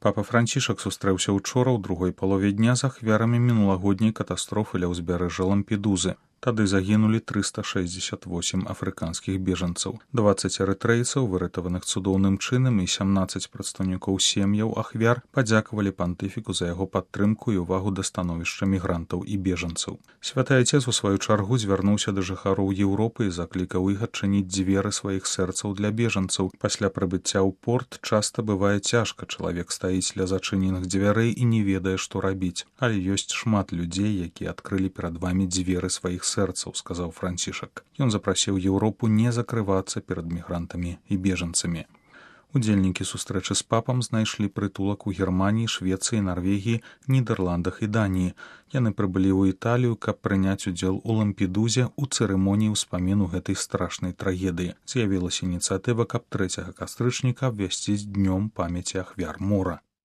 Папа Францішак сустрэўся учора ў другой палове дня з ахвярамі мінулагодняй катастрофы ля ўзбярэжжа Лампедузы. Тады загінулі 368 афрыканскіх бежанцаў, 20 эрытрэйцаў, выратаваных цудоўным чынам, і 17 прадстаўнікоў сем'яў ахвяр падзякавалі пантыфіку за яго падтрымку і ўвагу да становішча мігрантаў і бежанцаў. Святы Айцец у сваю чаргу звярнуўся да жыхароў Еўропы і заклікаў іх адчыніць дзверы сваіх сэрцаў для бежанцаў. Пасля прыбыцця ў порт часта бывае цяжка, чалавек стаіць ля зачыненых дзвярэй і не ведае, што рабіць. Але ёсць шмат людзей, якія адкрылі перад вамі дзверы сваіх сэрцаў, сказаў Францішак. Ён запрасіў Еўропу не закрывацца перад мігрантамі і бежанцамі. Удзельнікі сустрэчы з папам знайшлі прытулак у Германіі, Швецыі, Нарвегіі, Нідерландах і Даніі. Яны прыбылі ў Італію, каб прыняць удзел у Лампедузе ў цырымоніі ўспаміну гэтай страшнай трагедыі. З'явілася ініцыятыва, каб 3 кастрычніка абвясціць днём памяці ахвяр мора.